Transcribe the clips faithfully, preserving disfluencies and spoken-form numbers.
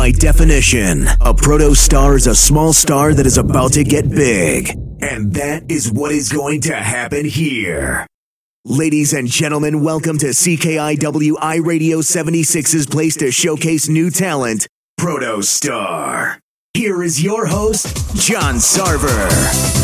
By definition, a protostar is a small star that is about to get big. And that is what is going to happen here. Ladies and gentlemen, welcome to C K I W I Radio seventy-six's place to showcase new talent, Protostar. Here is your host, John Sarver.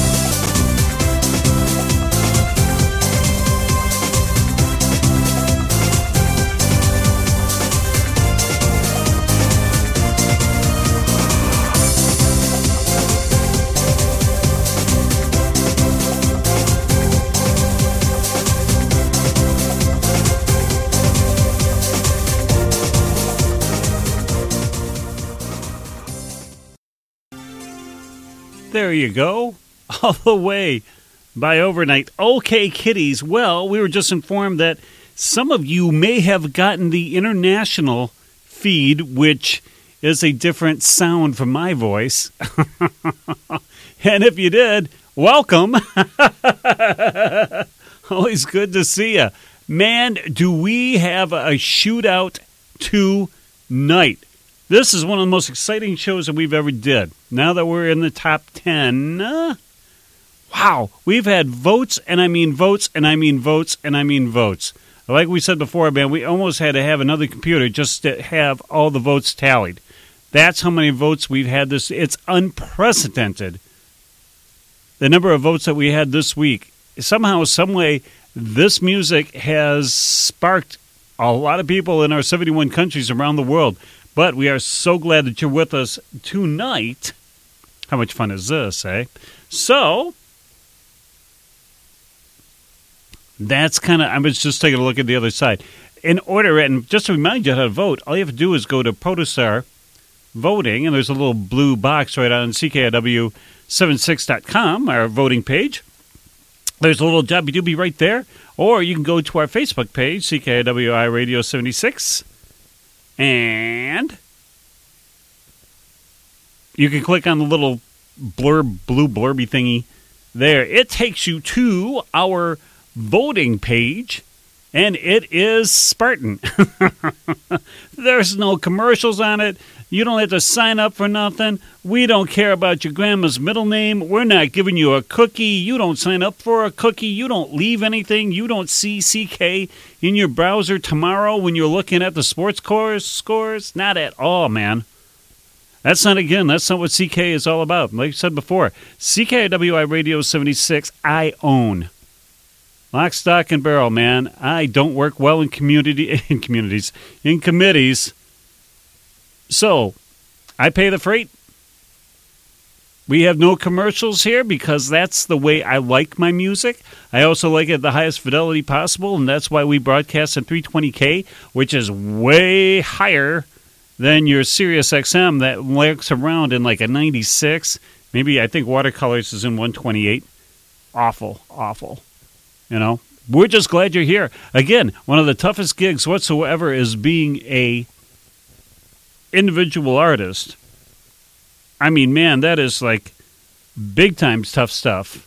There you go, all the way by overnight. Okay, kiddies, well, we were just informed that some of you may have gotten the international feed, which is a different sound from my voice. And if you did, welcome. Always good to see you. Man, do we have a shootout tonight. This is one of the most exciting shows that we've ever did. Now that we're in the top ten, uh, wow, we've had votes, and I mean votes, and I mean votes, and I mean votes. Like we said before, man, we almost had to have another computer just to have all the votes tallied. That's how many votes we've had this. It's unprecedented, the number of votes that we had this week. Somehow, some way, this music has sparked a lot of people in our seventy-one countries around the world. But we are so glad that you're with us tonight. How much fun is this, eh? So, that's kind of, I was just taking a look at the other side. In order, and just to remind you how to vote, all you have to do is go to Protostar Voting, and there's a little blue box right on C K I W seventy-six dot com, our voting page. There's a little jobby doobie right there. Or you can go to our Facebook page, C K I W I Radio seventy-six. And you can click on the little blurb, blue blurby thingy there. It takes you to our voting page, and it is Spartan. There's no commercials on it. You don't have to sign up for nothing. We don't care about your grandma's middle name. We're not giving you a cookie. You don't sign up for a cookie. You don't leave anything. You don't see C K in your browser tomorrow when you're looking at the sports scores. scores. Not at all, man. That's not, again, that's not what C K is all about. Like I said before, C K I W I Radio seventy-six, I own. Lock, stock, and barrel, man. I don't work well in community in communities, in committees. So, I pay the freight. We have no commercials here because that's the way I like my music. I also like it at the highest fidelity possible, and that's why we broadcast in three twenty K, which is way higher than your Sirius X M that lurks around in like a ninety-six. Maybe I think Watercolors is in one twenty-eight. Awful, awful. You know, we're just glad you're here. Again, one of the toughest gigs whatsoever is being a individual artist. I mean, man, that is like big time tough stuff.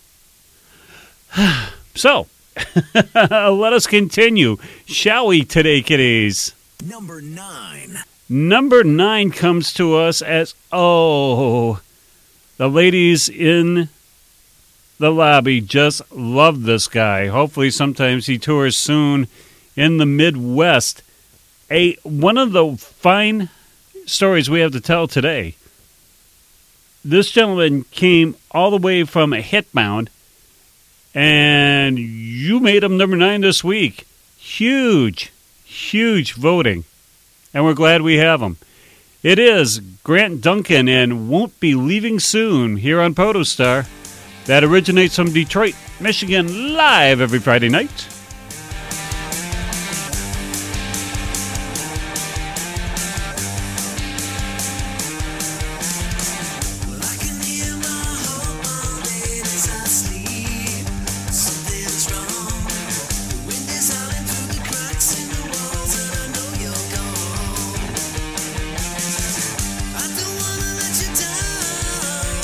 So, let us continue, shall we, today, kiddies? Number nine. Number nine comes to us as, oh, the ladies in the lobby just love this guy. Hopefully sometimes he tours soon in the Midwest. A one of the fine stories we have to tell today. This gentleman came all the way from Hitbound, and you made him number nine this week. Huge, huge voting, and we're glad we have him. It is Grant Duncan and Won't Be Leaving Soon here on Protostar. That originates from Detroit, Michigan, live every Friday night.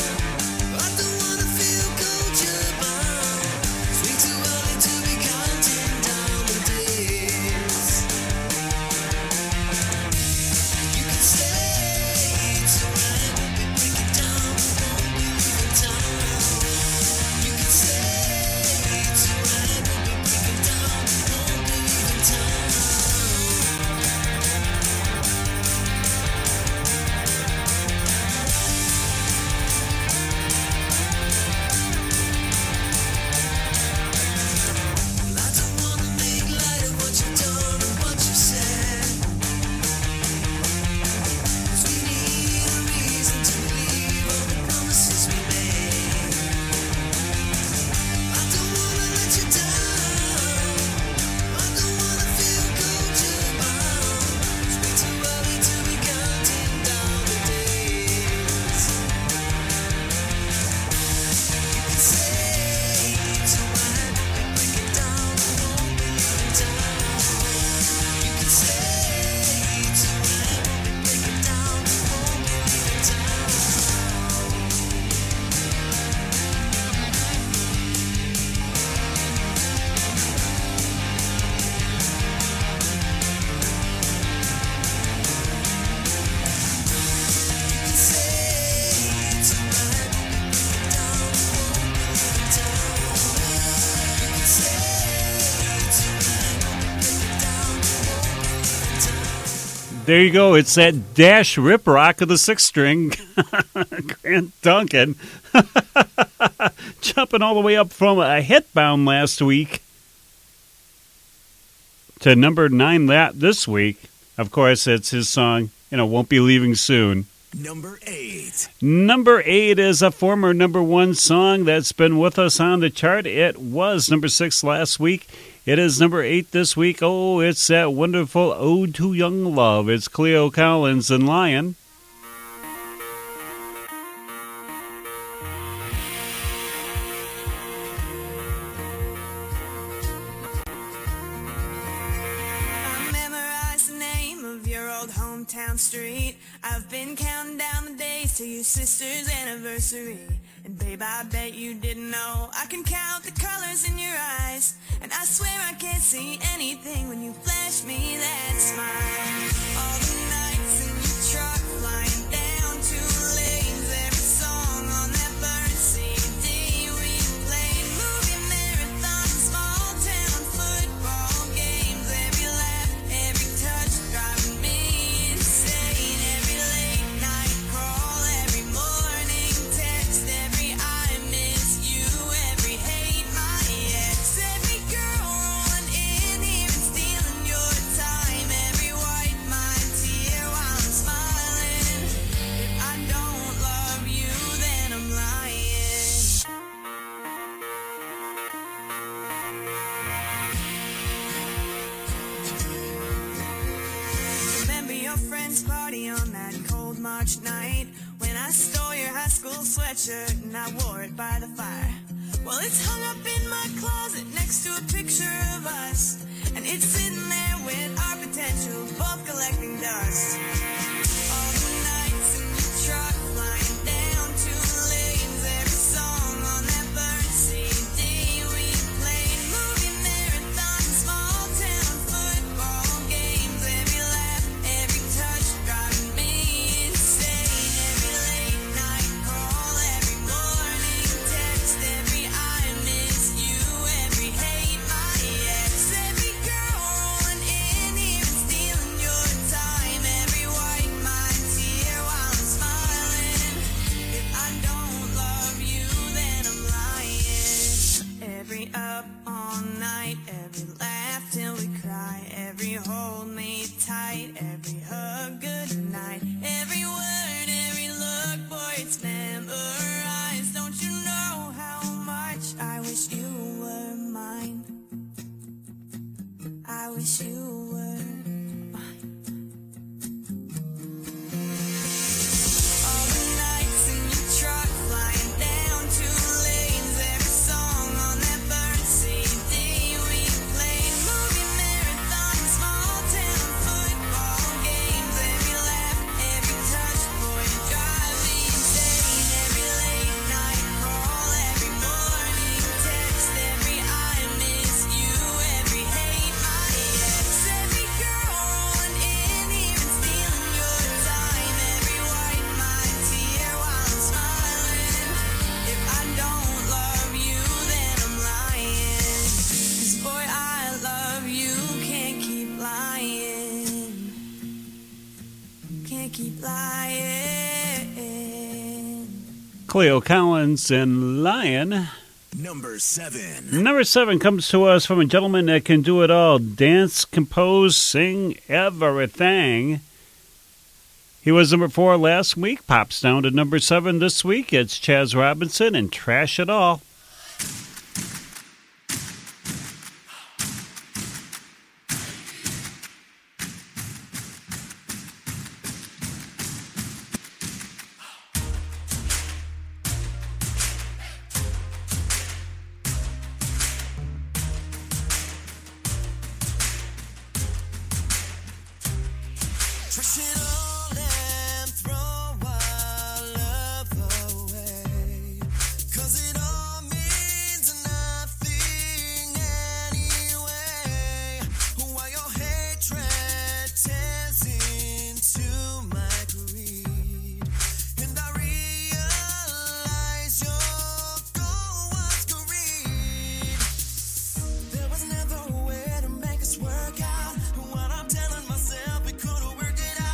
Sweet too early to be content. There you go. It's that Dash Rip Rock of the sixth string. Grant Duncan. Jumping all the way up from a hit bound last week to number nine that this week. Of course, it's his song, you know, Won't Be Leaving Soon. Number eight. Number eight is a former number one song that's been with us on the chart. It was number six last week. It is number eight this week. Oh, it's that wonderful Ode to Young Love. It's Cleo Collins and Lion. Hometown street. I've been counting down the days to your sister's anniversary. And babe, I bet you didn't know I can count the colors in your eyes. And I swear I can't see anything when you flash me that smile. All the nights in your truck flying down two lanes. Every song on that burnt C D we played. Movie marathons, small town football games. Every laugh, every touch driving me. Party on that cold March night when I stole your high school sweatshirt and I wore it by the fire. Well, it's hung up in my closet next to a picture of us, and it's sitting there with our potential, both collecting dust. All the nights in the truck flying down two lanes, every song on that burnt C D we played. Movie marathons, small town football games, every laugh, every touch driving me insane. Every late night call, every morning text, every I miss you, every hate my ex, every girl rolling in here and stealing your time, every white my tear while I'm smiling. If I don't love you, then I'm lying. Every up all night, every laugh till we cry, every hold me tight, every hug goodnight, every word, every look, boy, it's memorized. Don't you know how much I wish you were mine? I wish you were mine. All the nights in your truck flying down two lanes, every song on that burnt C D we played. Movie marathons, small town football games, every laugh, every touch, boy, you drive me insane. Every late night call, every morning text, every I miss you, every hate my ex, every girl rolling in here and stealing your time, every white my tear while I'm smiling. If I don't love you, then I'm lying. 'Cause boy, I love you, can't keep lying. Can't keep lying. Cleo Collins and Lion. Number seven. Number seven comes to us from a gentleman that can do it all. Dance, compose, sing, everything. He was number four last week. Pops down to number seven this week. It's Chaz Robinson and Trash It All. Trash it all and throw our love away, 'cause it all means nothing anyway. While your hatred tears into my greed, and I realize your goal was greed. There was never a way to make us work out. What I'm telling myself, we could've worked it out.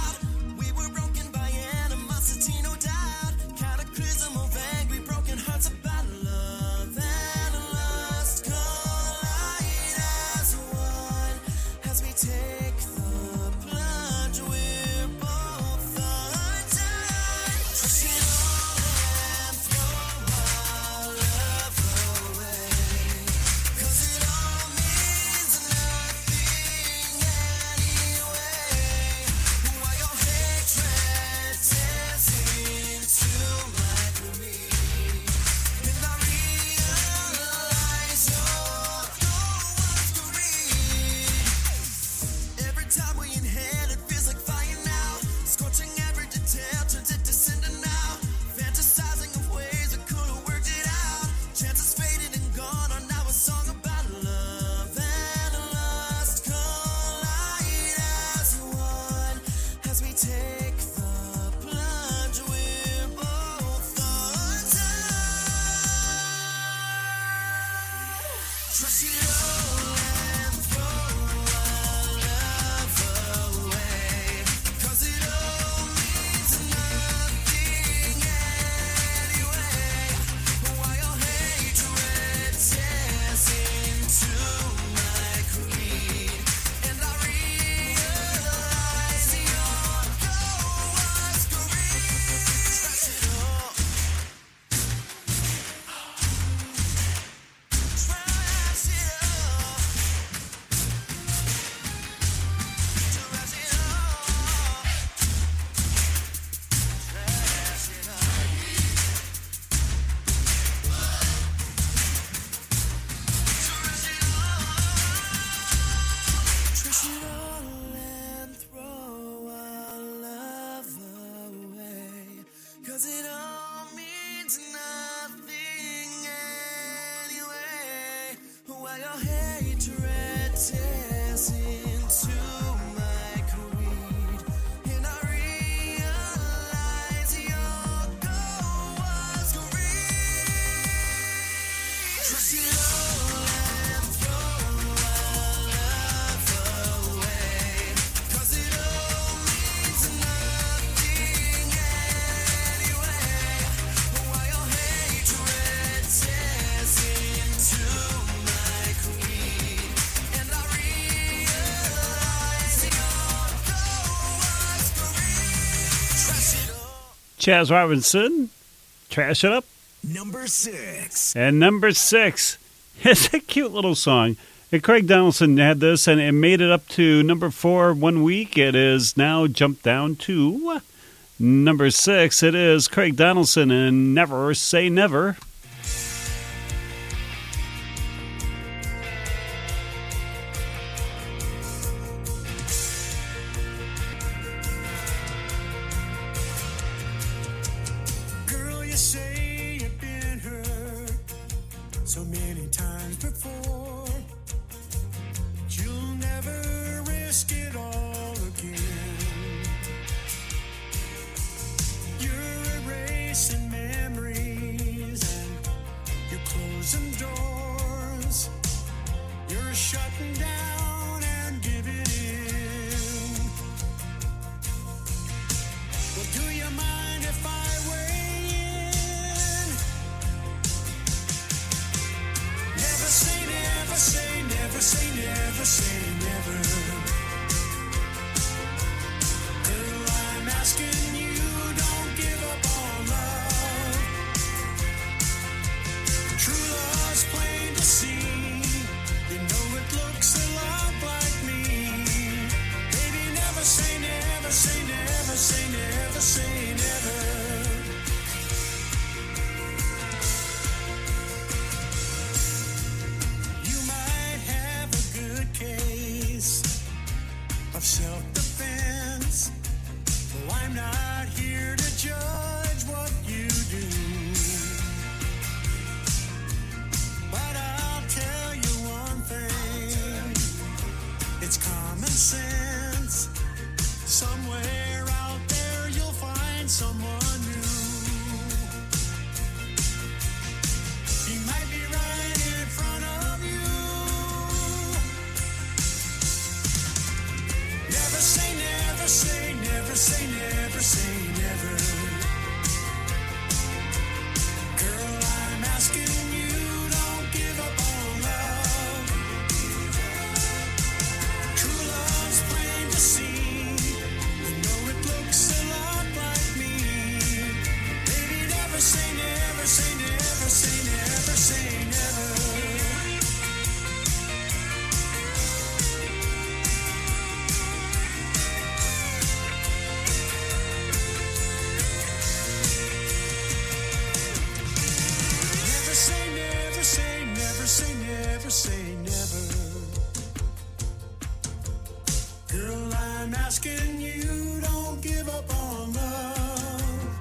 treacherous into my creed, and I realize your goal was greed. Trust it all and throw our love away, 'cause it all means nothing anyway. While your hatred tears into my creed, and I realize your goal was greed. Trash it all. Chaz Robinson, Trash It Up. Number six. And number six, it's a cute little song. And Craig Donaldson had this, and it made it up to number four one week. It is now jumped down to number six. It is Craig Donaldson and Never Say Never. Girl, you say you've been hurt so many times before. You'll never risk it all again. You're erasing memories and you're closing doors. You're shutting down and giving in. Well, do you mind if I weigh in? Never say never, say never, say never, say never. Girl, I'm asking you, don't give up on love. True love's plain to see. You know it looks a lot like me. Baby, never say never, say never, say never, say never. You might have a good case of self-defense. Well, I'm not here to judge what you do, but I'll tell you one thing. It's common sense. Somewhere out there you'll find someone new. He might be right in front of you. Never say never, say never, say never, say never. Girl, I'm asking you, don't give up on love. True love's plain to see. You know it looks a lot like me. Baby, never say never, say never, say never, say never. Never say never, say never, say never, say never. Girl, I'm asking you, don't give up on love.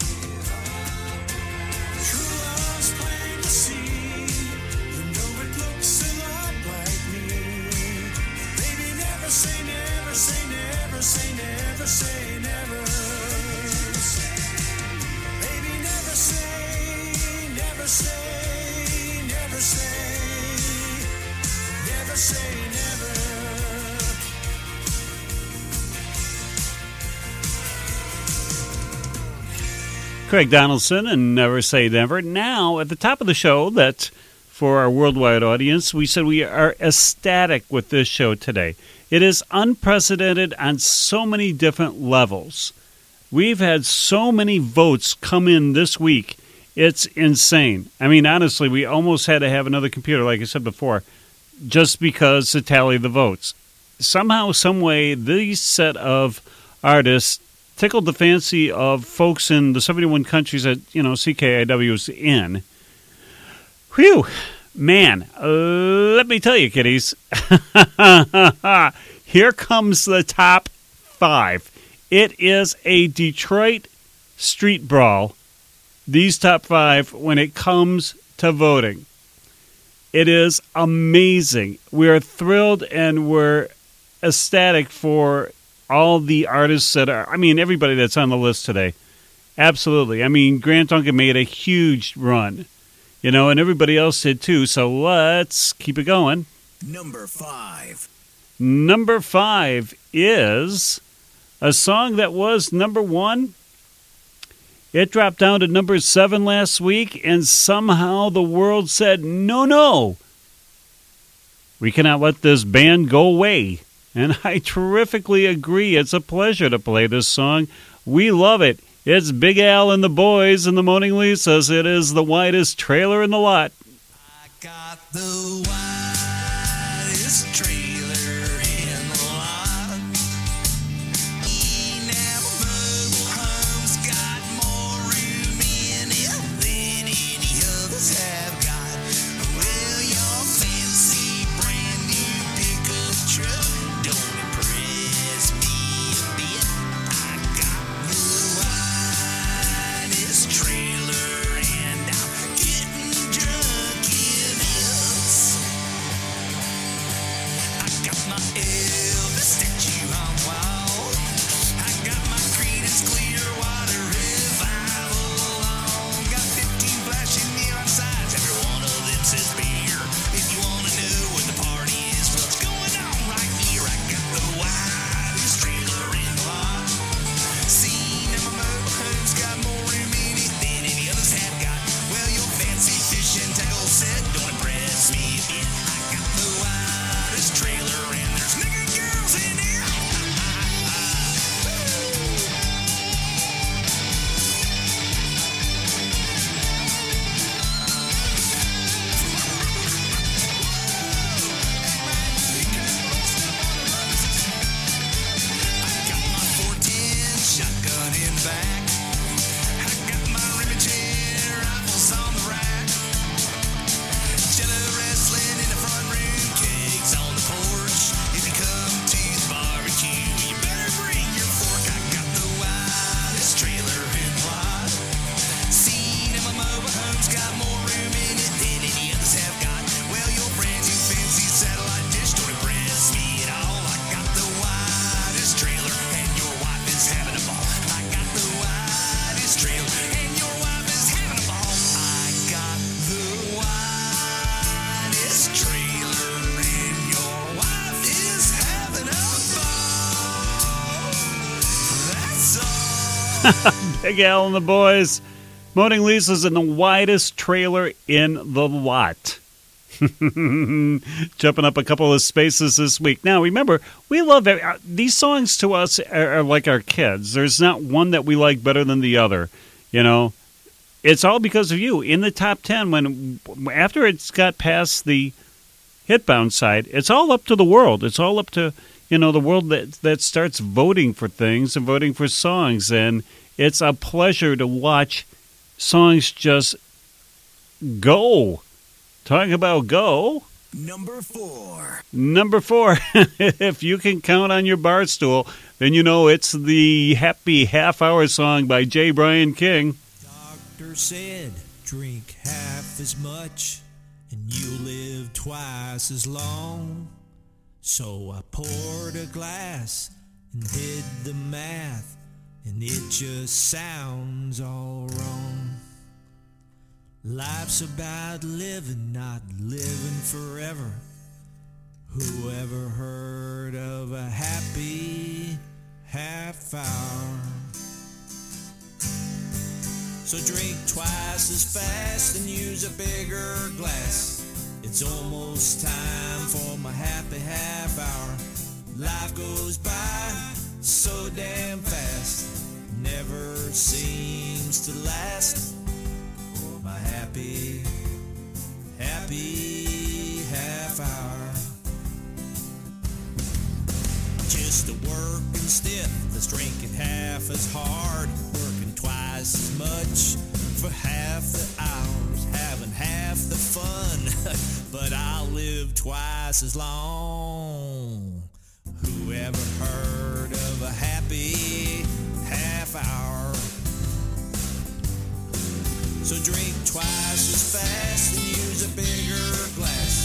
True love's plain to see. You know it looks a lot like me. Baby, never say never, say never, say never, say never. Baby, never say, never say, never say, never say never. Craig Donaldson and Never Say Never. Now, at the top of the show, that for our worldwide audience, we said we are ecstatic with this show today. It is unprecedented on so many different levels. We've had so many votes come in this week. It's insane. I mean, honestly, we almost had to have another computer, like I said before, just because to tally the votes. Somehow, some way, these set of artists tickled the fancy of folks in the seventy-one countries that, you know, C K I W is in. Whew. Man, uh, let me tell you, kiddies. Here comes the top five. It is a Detroit street brawl, these top five, when it comes to voting. It is amazing. We are thrilled and we're ecstatic for all the artists that are, I mean, everybody that's on the list today. Absolutely. I mean, Grant Duncan made a huge run, you know, and everybody else did too. So let's keep it going. Number five. Number five is a song that was number one. It dropped down to number seven last week, and somehow the world said, no, no, we cannot let this band go away. And I terrifically agree. It's a pleasure to play this song. We love it. It's Big Al and the Boys and the Moaning Lisas. It is the widest trailer in the lot. I got the widest trailer in the lot. Now mobile homes got more room in it than any others have got. Well, your fancy brand new pickup truck don't impress me a bit. I got the widest trailer and I'm getting drunk in it. I got my Elvis statue on wall. I got my Creedence Clearwater Revival on. Got fifteen flashing neon signs. Every one of them says beer. If you wanna know where the party is, what's going on right here? I got the widest trailer in the lot. See, now my mobile home's got more room in it than any others have got. Well, your fancy fishing tackle set don't impress me a bit. I got the widest trailer and there's nigga girls in it. I got my four ten shotgun in back. I got my Remington rifles on the rack. Jello wrestling in the front room, cakes on the porch. If you come to the barbecue, you better bring your fork. I got the widest trailer in the lot. See, now my mobile home's got more room in it than any others have got. Well, your brand new fancy satellite dish don't impress me at all. I got the widest trailer and your wife is having a ball. I got the widest trailer and your wife is having a ball. I got the widest trailer and your wife is having a ball. That's all. Big Al and the Boys. Moaning Lisa's in the widest trailer in the lot. Jumping up a couple of spaces this week. Now, remember, we love it. Uh, These songs to us are, are like our kids. There's not one that we like better than the other. You know, it's all because of you. In the top ten, when after it's got past the Hitbound side, it's all up to the world. It's all up to, you know, the world that that starts voting for things and voting for songs. And it's a pleasure to watch songs just go. Talk about go. Number four. Number four, if you can count on your bar stool, then you know it's the Happy Half Hour song by J. Brian King. Doctor said, drink half as much and you'll live twice as long. So I poured a glass and did the math, and it just sounds all wrong. Life's about living, not living forever. Who ever heard of a happy half hour? So drink twice as fast and use a bigger glass. It's almost time for my happy half hour. Life goes by so damn fast, never seems to last. My happy, happy half hour. Just a working stiff that's drinking half as hard, working twice as much for half the hours, having half the fun, but I'll live twice as long. Whoever heard of a happy half hour? So drink twice as fast and use a bigger glass.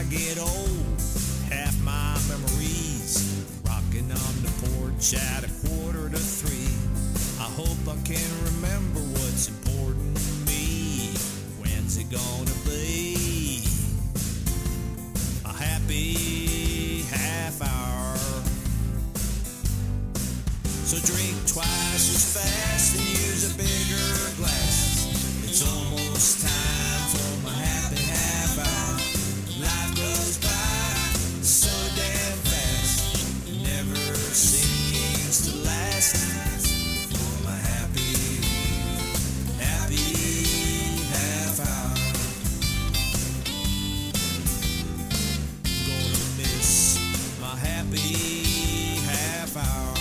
get old, half my memories rocking on the porch at a quarter to three. I hope I can remember what's important to me. When's it gonna be a happy half hour? So drink twice as fast and use a bigger glass. It's almost time for my happy half hour. Life goes by so damn fast, never seems to last. For my happy, happy half hour. Gonna miss my happy half hour.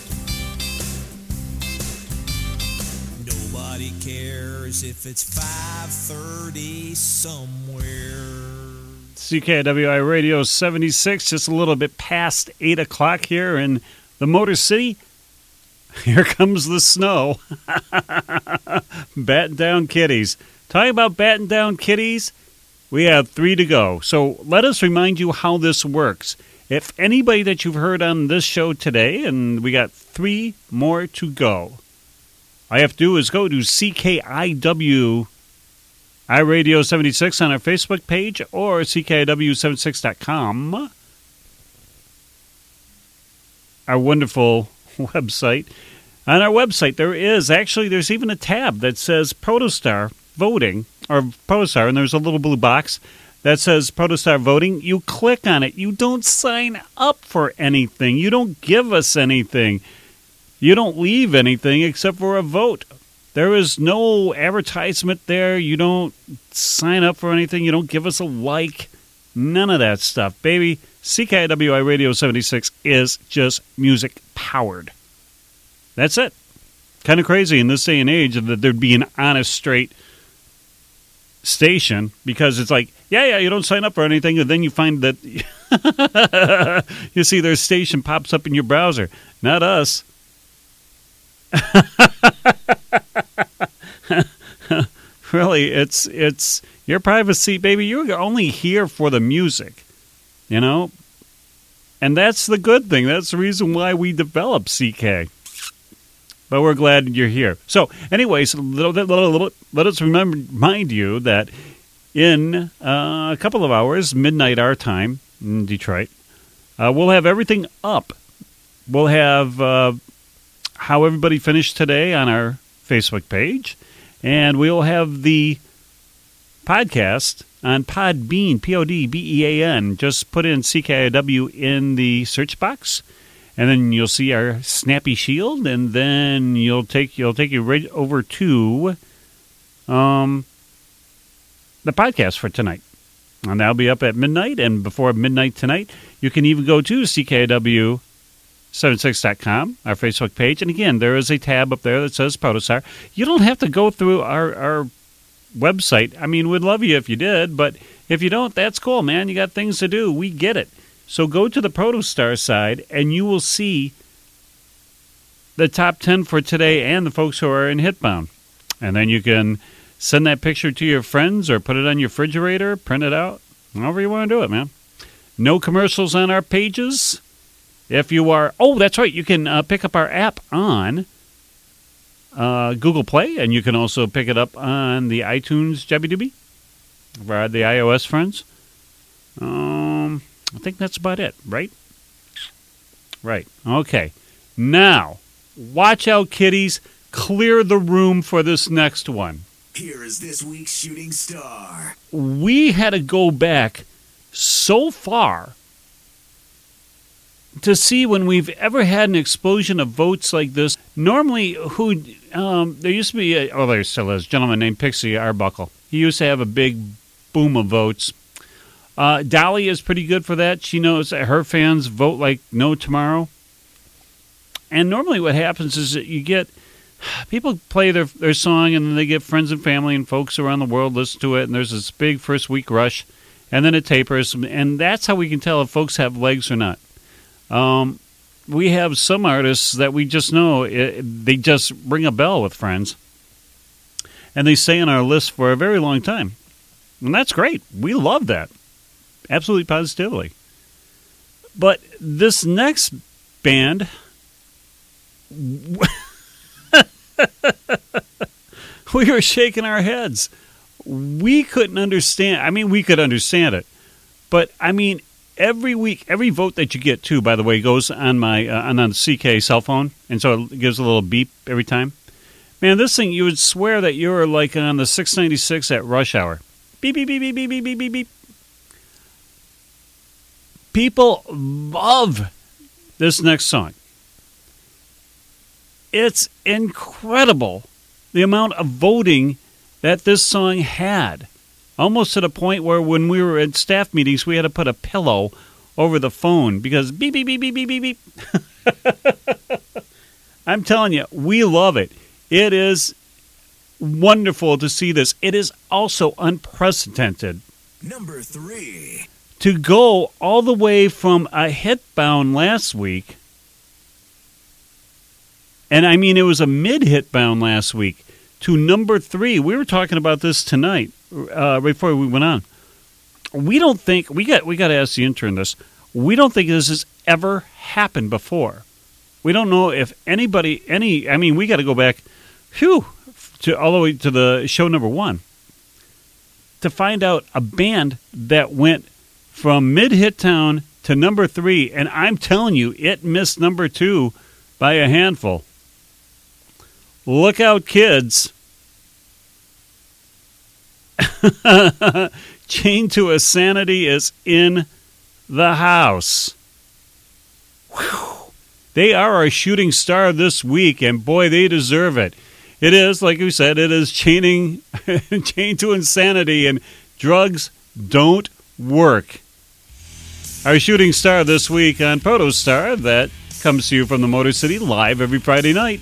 Nobody cares if it's five thirty somewhere. C K W I Radio seventy-six, just a little bit past eight o'clock here in the Motor City. Here comes the snow. Batten down kitties. Talking about batten down kitties, we have three to go. So let us remind you how this works. If anybody that you've heard on this show today, and we got three more to go, all you have to do is go to C K I W iRadio seventy-six on our Facebook page or C K I W seventy-six dot com, our wonderful website. On our website, there is actually, there's even a tab that says Protostar Voting, or Protostar, and there's a little blue box that says Protostar Voting. You click on it. You don't sign up for anything. You don't give us anything. You don't leave anything except for a vote. There is no advertisement there. You don't sign up for anything. You don't give us a like. None of that stuff. Baby, C K I W I Radio seventy-six is just music powered. That's it. Kind of crazy in this day and age that there'd be an honest, straight station, because it's like, yeah, yeah, you don't sign up for anything, and then you find that you see their station pops up in your browser. Not us. Really, it's it's your privacy, baby. You're only here for the music, you know? And that's the good thing. That's the reason why we developed C K. But we're glad you're here. So, anyways, let, let, let, let us remember, remind you that in uh, a couple of hours, midnight our time in Detroit, uh, we'll have everything up. We'll have uh, how everybody finished today on our Facebook page. And we'll have the podcast on Podbean, P O D B E A N. Just put in C K I W in the search box, and then you'll see our snappy shield, and then you'll take you'll take you right over to um, the podcast for tonight. And that'll be up at midnight, and before midnight tonight, you can even go to C K I W seventy-six dot com, our Facebook page. And again, there is a tab up there that says Protostar. You don't have to go through our, our website. I mean, we'd love you if you did, but if you don't, that's cool, man. You got things to do. We get it. So go to the Protostar side, and you will see the top ten for today and the folks who are in Hitbound. And then you can send that picture to your friends or put it on your refrigerator, print it out, however you want to do it, man. No commercials on our pages. If you are, oh, that's right, you can uh, pick up our app on uh, Google Play, and you can also pick it up on the iTunes Jabby-Dooby for the iOS friends. Um, I think that's about it, right? Right, okay. Now, watch out, kiddies. Clear the room for this next one. Here is this week's shooting star. We had to go back so far to see when we've ever had an explosion of votes like this. Normally, who um, there used to be, a, oh, there still is, a gentleman named Pixie Arbuckle. He used to have a big boom of votes. Uh, Dolly is pretty good for that. She knows that her fans vote like no tomorrow. And normally what happens is that you get, people play their, their song, and then they get friends and family and folks around the world listen to it, and there's this big first week rush, and then it tapers, and that's how we can tell if folks have legs or not. Um, we have some artists that we just know, it, they just ring a bell with friends, and they stay on our list for a very long time. And that's great. We love that. Absolutely positively. But this next band, we were shaking our heads. We couldn't understand. I mean, we could understand it. But, I mean, every week, every vote that you get, too, by the way, goes on my uh, on, on the C K cell phone. And so it gives a little beep every time. Man, this thing, you would swear that you were like on the six ninety-six at rush hour. Beep, beep, beep, beep, beep, beep, beep, beep, beep. People love this next song. It's incredible the amount of voting that this song had. Almost to the point where when we were at staff meetings, we had to put a pillow over the phone because beep, beep, beep, beep, beep, beep, beep. I'm telling you, we love it. It is wonderful to see this. It is also unprecedented. Number three. To go all the way from a hit bound last week, and I mean it was a mid-hit bound last week, to number three. We were talking about this tonight uh, before we went on. We don't think, we got we got to ask the intern this, we don't think this has ever happened before. We don't know if anybody, any, I mean, we got to go back, whew, to all the way to the show number one to find out a band that went from mid-hit town to number three, and I'm telling you, it missed number two by a handful. Look out, kids. Chained to a Sanity is in the house. Whew. They are our shooting star this week, and boy, they deserve it. It is, like we said, it is chaining, chained to insanity, and drugs don't work. Our shooting star this week on Protostar, that comes to you from the Motor City live every Friday night.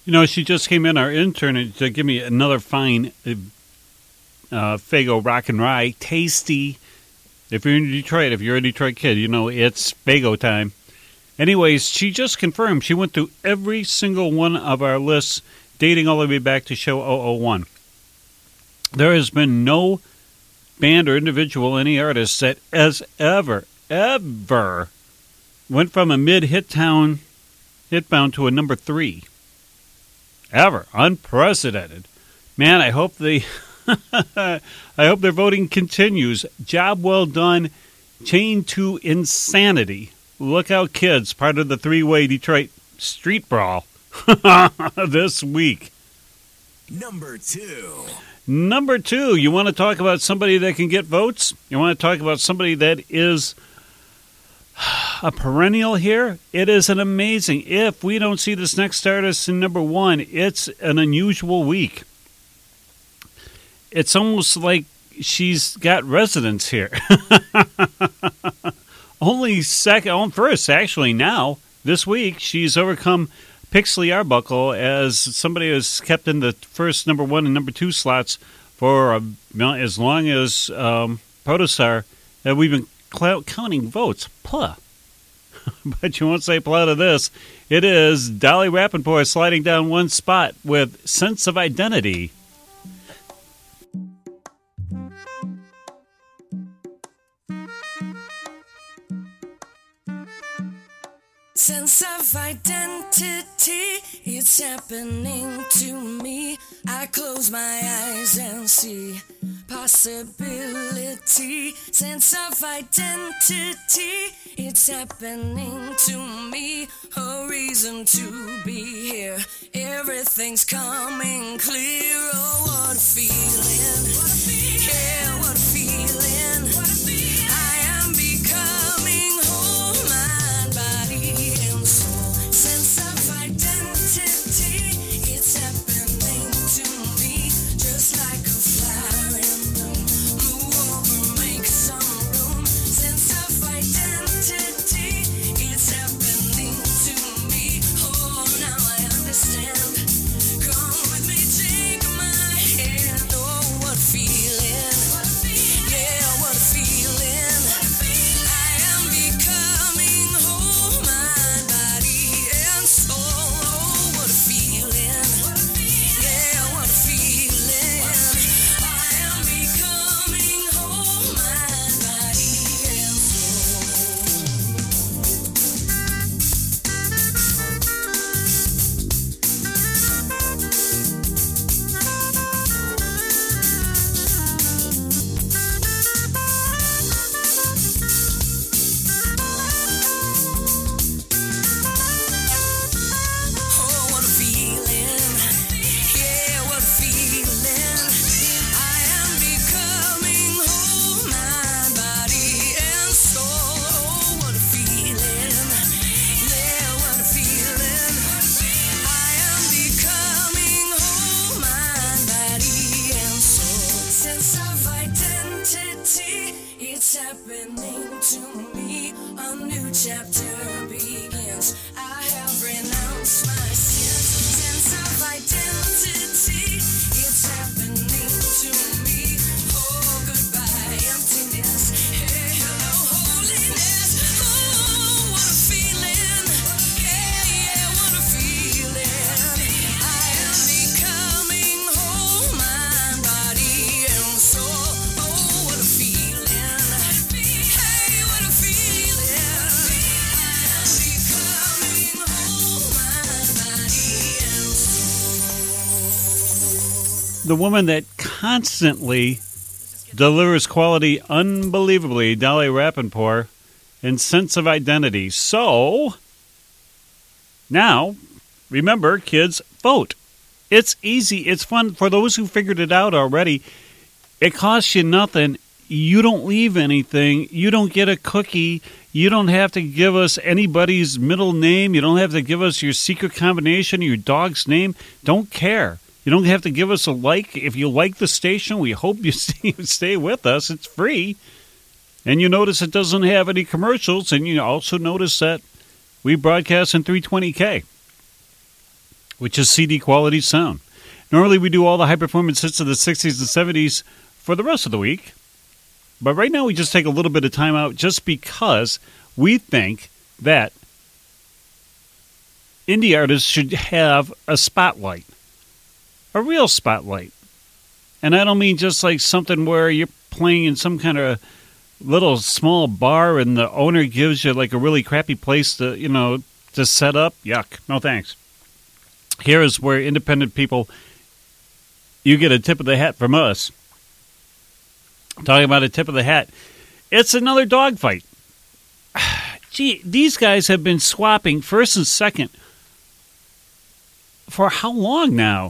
You know, she just came in, our intern, to give me another fine uh, Faygo Rock and Rye. Tasty. If you're in Detroit, if you're a Detroit kid, you know it's Faygo time. Anyways, she just confirmed. She went through every single one of our lists, dating all the way back to show oh oh one. There has been no band or individual, any artist, that has ever, ever went from a mid-hit town, hitbound to a number three. Ever. Unprecedented. Man, I hope they... I hope their voting continues. Job well done. Chain to insanity. Look out, kids. Part of the three-way Detroit street brawl this week. Number two. Number two, you want to talk about somebody that can get votes? You want to talk about somebody that is a perennial here? It is an amazing. If we don't see this next artist in number one, it's an unusual week. It's almost like she's got residence here. Only second, first, actually, now, this week, she's overcome Pixley Arbuckle as somebody who's kept in the first number one and number two slots for uh, as long as um, Protostar that we've been cl- counting votes. Puh. But you won't say puh to this. It is Dolly Rappaport sliding down one spot with Sense of Identity. Sense of identity, it's happening to me. I close my eyes and see possibility. Sense of identity, it's happening to me. A reason to be here. Everything's coming clear. Oh, what a feeling. What a feeling. Yeah, what a feeling. What a feeling. I am becoming whole, mind, body, and soul. Sense of identity, it's happening to me. Just like a flower in bloom. Move over, make some room. Sense of identity, it's happening to me. Oh, now I understand. Come with me, take my hand. Oh, what feeling. Yeah, what a feeling. I am becoming whole, mind, body, and soul. Oh, what a feeling. Yeah, what a feeling. I am becoming whole, mind, body, and soul. Oh, what a feeling. Yeah, what a feeling. I am becoming whole, mind, body, and soul. Oh, what a feeling. Yeah, what a feeling. I am becoming whole, mind, body, and soul. Sense of identity, it's happening to me. A new chapter begins. I have renounced my sins. Sense of identity, it's happening to me. Oh, goodbye, emptiness. Hey, hello, holiness. Oh, what a feeling. Yeah, yeah, what a feeling. I am becoming whole, mind, body, and soul. Oh, what a feeling. Hey, what a feeling. I am becoming whole, mind, body, and soul. The woman that constantly delivers quality unbelievably, Dolly Rappaport, and Sense of Identity. So, now, remember, kids, vote. It's easy. It's fun. For those who figured it out already, it costs you nothing. You don't leave anything. You don't get a cookie. You don't have to give us anybody's middle name. You don't have to give us your secret combination, your dog's name. Don't care. You don't have to give us a like. If you like the station, we hope you stay, stay with us. It's free. And you notice it doesn't have any commercials. And you also notice that we broadcast in three twenty K. which is C D quality sound. Normally we do all the high-performance hits of the sixties and seventies for the rest of the week. But right now we just take a little bit of time out just because we think that indie artists should have a spotlight, a real spotlight. And I don't mean just like something where you're playing in some kind of little small bar and the owner gives you like a really crappy place to, you know, to set up. Yuck. No thanks. Here is where independent people, you get a tip of the hat from us. Talking about a tip of the hat. It's another dogfight. Gee, these guys have been swapping first and second for how long now?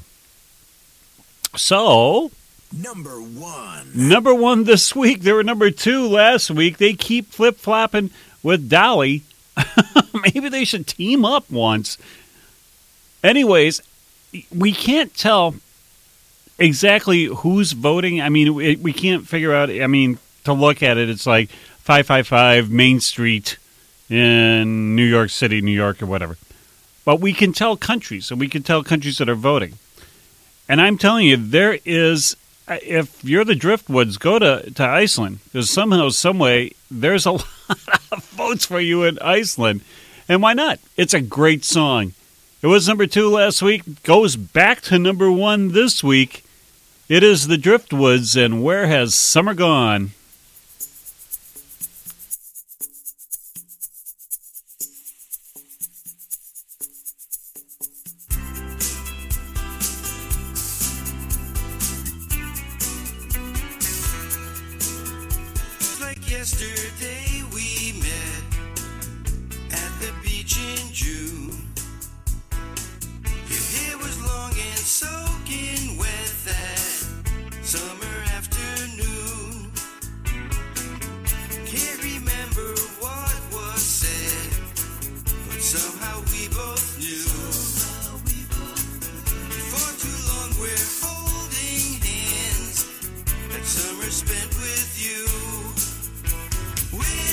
So, number one. Number one this week. They were number two last week. They keep flip-flopping with Dolly. Maybe they should team up once. Anyways, we can't tell exactly who's voting. I mean, we, we can't figure out. I mean, to look at it, it's like five five five Main Street in New York City, New York, or whatever. But we can tell countries, and we can tell countries that are voting. And I'm telling you, there is, if you're the Driftwoods, go to, to Iceland, because somehow, some way, there's a lot of votes for you in Iceland. And why not? It's a great song. It was number two last week, goes back to number one this week. It is the Driftwoods, and Where Has Summer Gone? Like yesterday we met at the beach in June. Your hair was long and soaking wet that summer afternoon. Can't remember what was said, but somehow we both knew. For too long we're holding hands, that summer spent with you. We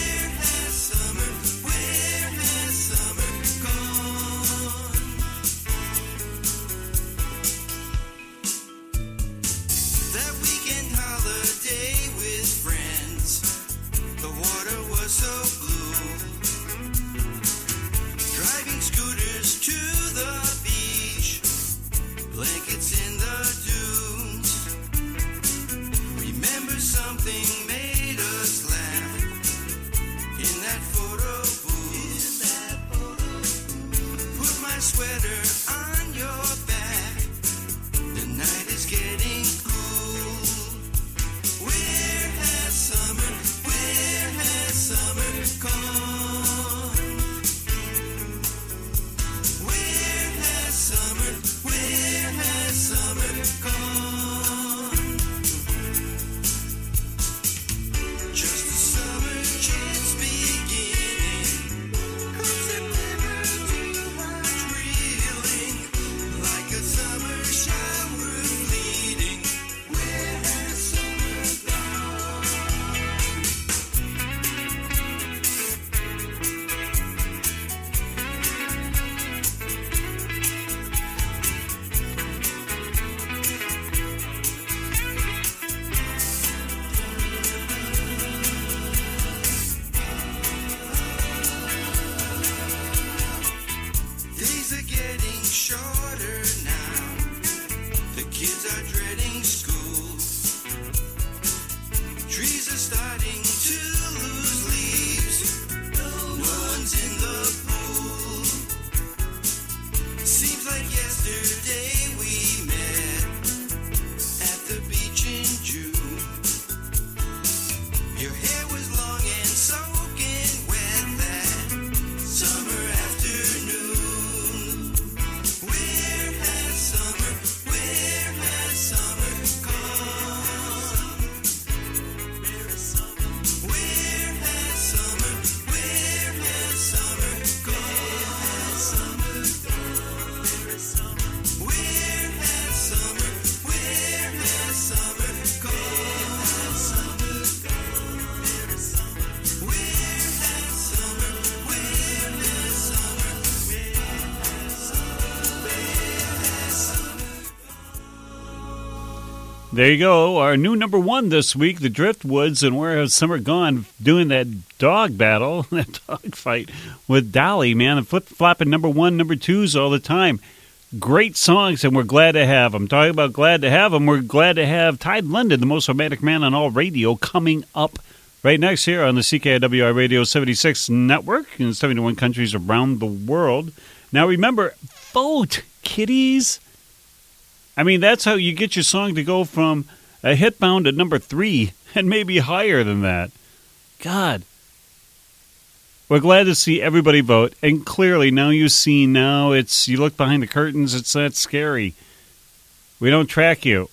There you go. Our new number one this week, the Driftwoods, and Where Has Summer Gone, doing that dog battle, that dog fight with Dolly, man, and flip-flopping number one, number twos all the time. Great songs, and we're glad to have them. Talking about glad to have them, we're glad to have Tide London, the most romantic man on all radio, coming up right next here on the C K I W I Radio seventy-six network in seventy-one countries around the world. Now remember, vote, kiddies. I mean, that's how you get your song to go from a hit bound to number three and maybe higher than that. God. We're glad to see everybody vote. And clearly, now you see, now it's, you look behind the curtains, it's not scary. We don't track you.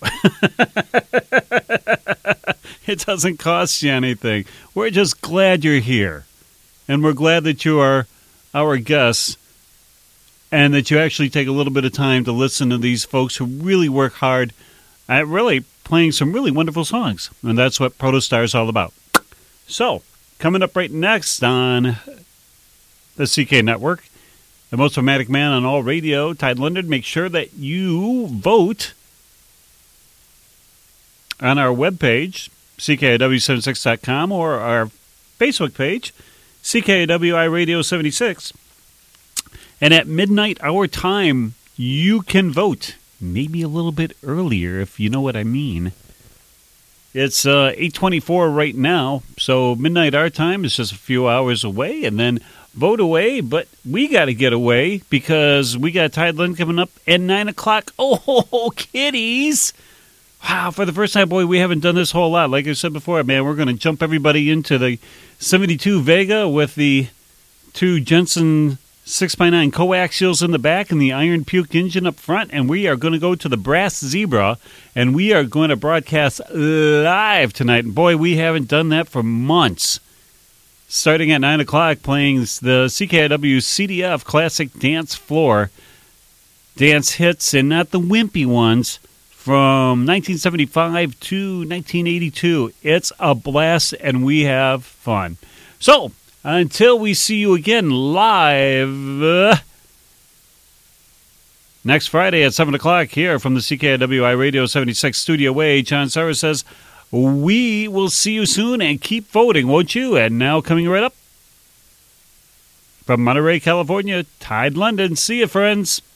It doesn't cost you anything. We're just glad you're here. And we're glad that you are our guests. And that you actually take a little bit of time to listen to these folks who really work hard at really playing some really wonderful songs. And that's what Protostar is all about. So, coming up right next on the C K Network, the most romantic man on all radio, Tide London. Make sure that you vote on our webpage, C K I W seventy-six dot com, or our Facebook page, C K I W I Radio seventy-six. And at midnight our time, you can vote. Maybe a little bit earlier, if you know what I mean. It's uh, eight twenty-four right now, so midnight our time is just a few hours away, and then vote away. But we got to get away because we got Tide London coming up at nine o'clock. Oh, kiddies! Wow, for the first time, boy, we haven't done this whole lot. Like I said before, man, we're going to jump everybody into the seventy-two Vega with the two Jensen six by nine coaxials in the back and the Iron Puke engine up front, and we are going to go to the Brass Zebra, and we are going to broadcast live tonight. And boy, we haven't done that for months. Starting at nine o'clock, playing the C K I W C D F Classic Dance Floor dance hits, and not the wimpy ones, from nineteen seventy-five to nineteen eighty-two. It's a blast, and we have fun. So, until we see you again live uh, next Friday at seven o'clock here from the C K I W I Radio seventy-six Studio Way, John Sarah says, we will see you soon, and keep voting, won't you? And now coming right up from Monterey, California, Tide London. See you, friends.